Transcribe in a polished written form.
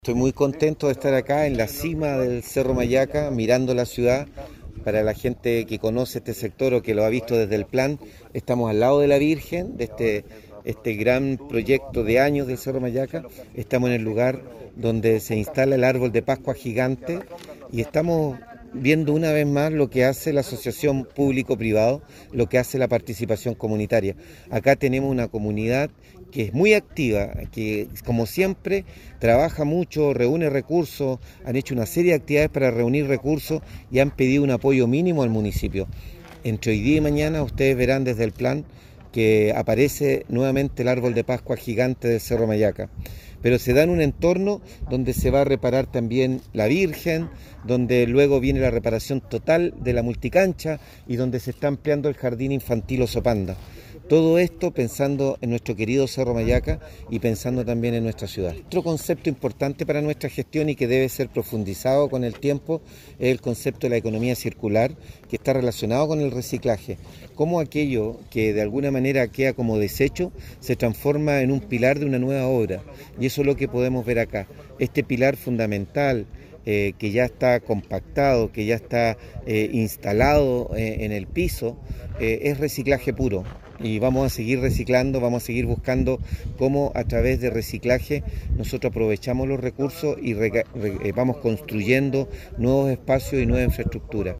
Estoy muy contento de estar acá en la cima del Cerro Mayaca, mirando la ciudad. Para la gente que conoce este sector o que lo ha visto desde el plan, estamos al lado de la Virgen, de este gran proyecto de años del Cerro Mayaca. Estamos en el lugar donde se instala el árbol de Pascua gigante y estamos viendo una vez más lo que hace la asociación público-privado, lo que hace la participación comunitaria. Acá tenemos una comunidad que es muy activa, que como siempre trabaja mucho, reúne recursos, han hecho una serie de actividades para reunir recursos y han pedido un apoyo mínimo al municipio. Entre hoy día y mañana ustedes verán desde el plan que aparece nuevamente el árbol de Pascua gigante del Cerro Mayaca. Pero se da en un entorno donde se va a reparar también la Virgen, donde luego viene la reparación total de la multicancha y donde se está ampliando el jardín infantil Osopanda. Todo esto pensando en nuestro querido Cerro Mayaca y pensando también en nuestra ciudad. Otro concepto importante para nuestra gestión y que debe ser profundizado con el tiempo es el concepto de la economía circular, que está relacionado con el reciclaje. Cómo aquello que de alguna manera queda como desecho se transforma en un pilar de una nueva obra. Y eso es lo que podemos ver acá. Este pilar fundamental que ya está compactado, que ya está instalado en el piso, es reciclaje puro. Y vamos a seguir reciclando, vamos a seguir buscando cómo a través de reciclaje nosotros aprovechamos los recursos y vamos construyendo nuevos espacios y nueva infraestructura.